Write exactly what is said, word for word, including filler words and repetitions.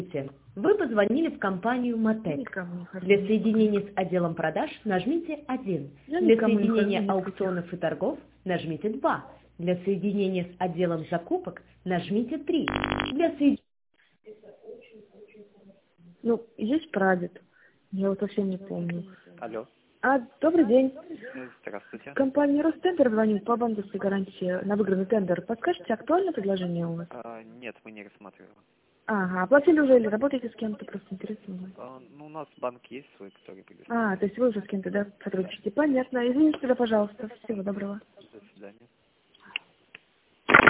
Вы позвонили в компанию Мотек. Для соединения с отделом продаж нажмите один. Для соединения аукционов и торгов нажмите два. Для соединения с отделом закупок нажмите три. Для соединения... Ну, есть прадед. Я вот совсем не помню. Алло. А, добрый день. Здравствуйте. Компания Ростендер звоню по банковской гарантии на выигранный тендер. Подскажите, актуальное предложение у вас? А, нет, мы не рассматриваем. Ага, оплатили уже или работаете с кем-то? Просто интересно. А, ну, у нас банк есть свой, который будет. А, то есть вы уже с кем-то, да, сотрудничаете? Понятно. Извините тогда, пожалуйста. Всего доброго. До свидания.